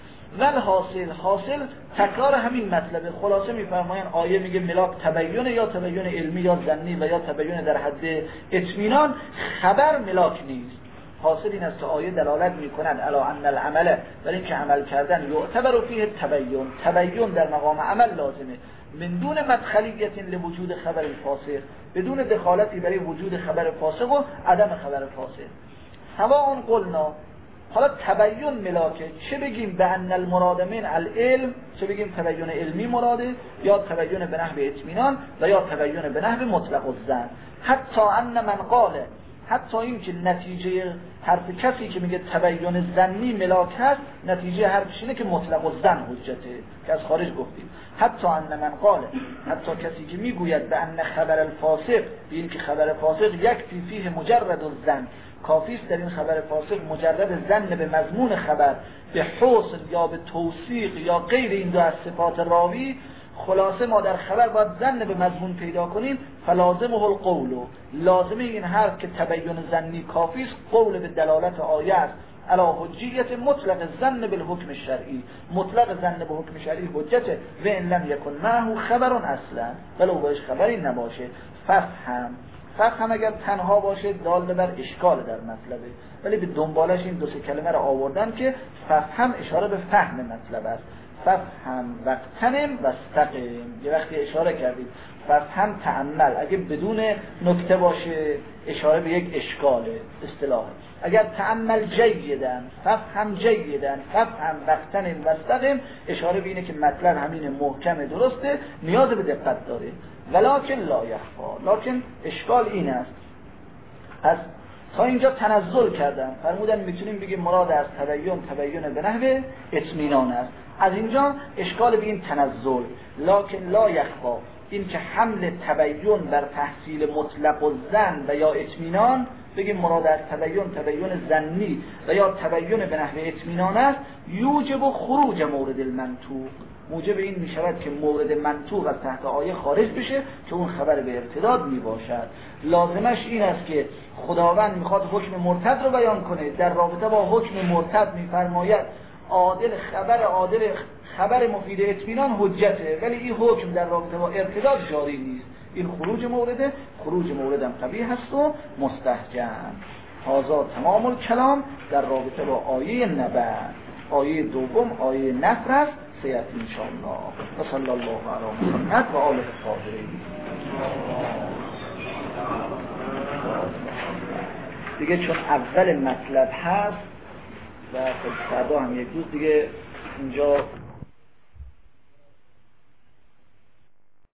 ول حاصل، حاصل تکرار همین مطلبه. خلاصه میفرمایند آیه میگه ملاک تبیین یا تبیین علمی یا ظنی و یا تبیین در حد اطمینان، خبر ملاک نیست. حاصل این است که آیه دلالت میکند علی ان العمل، برای اینکه عمل کردن یعتبر فیه تبیین، تبیین در مقام عمل لازمه، من دون مدخلیت لوجود خبر فاسق، بدون دخالتی برای وجود خبر فاسق و عدم خبر فاسق. سواء قلنا، حالا تبیین ملاکه، چه بگیم به ان المراد من العلم، چه بگیم تبیین علمی مراده، یا تبیین به نحو اطمینان و یا تبیین به نحو مطلق الظن. حتی ان من قاله، حتی این که نتیجه حرف کسی که میگه تبیین ظنی ملاک هست، نتیجه حرفش اینه که مطلق الظن حجته که از خارج گفتیم. حتی ان من قاله، حتی کسی که میگوید به ان خبر الفاسق، به این که خبر فاسق یکفی فیه مجرد الظن، کافی است در این خبر فاسق مجرد ظن به مضمون خبر، به حسن یا به توثیق یا غیر این دو از صفات راوی. خلاصه ما در خبر باید ظن به مضمون پیدا کنیم. فلازمه القول، لازمه این حرف که تبیین ظنی کافی است قول به دلالت آیه است علی حجیت مطلق ظن بالحکم الشرعی، مطلق ظن به حکم شرعی حجته و ان لم یکن معه خبر اصلا، ولو باش خبری نباشه. ففهم، ففهم اگر تنها باشه دال بر اشکال در مطلبه، ولی به دنبالش این دو سه کلمه رو آوردن که ففهم اشاره به فهم مطلب است. ففهم وقتنم و استقیم، یه وقتی اشاره کردید ففهم تأمل، اگه بدون نکته باشه اشاره به یک اشکاله اصطلاحه. اگر تأمل جیدن، ففهم جیدن، ففهم وقتنم و استقیم، اشاره به اینه که مطلب همین محکم درسته، نیاز به دقت داره. ولکن لا یخفا، لکن اشکال این است. پس تا اینجا تنزل کردن، فرمودن میتونیم بگیم مراد از تبیین تبیین به نحو اطمینان است. از اینجا اشکال به این تنزل، لکن لا یخفا، این که حمل تبیین بر تحصیل مطلق الظن و یا اطمینان، بگیم مراد از تبیین تبیین ظنی و یا تبیین به نحو اطمینان است، یوجب خروج مورد المنطوق، موجب این می شود که مورد منطوق از تحت آیه خارج بشه که اون خبر به ارتداد می باشد. لازمش این است که خداوند میخواد حکم مرتد رو بیان کنه، در رابطه با حکم مرتد می فرماید عادل خبر عادل خبر مفید اطمینان حجته، ولی این حکم در رابطه با ارتداد جاری نیست. این خروج مورده، خروج موردم قبیح هست و مستحکم. هذا تمام الکلام در رابطه با آیه نبأ. آیه دوم آیه نصر است، سیأتی انشاءالله. و صلی الله علی محمد و آله الطاهرین. دیگه چون اول مطلب هست و فردا هم یک روز دیگه اینجا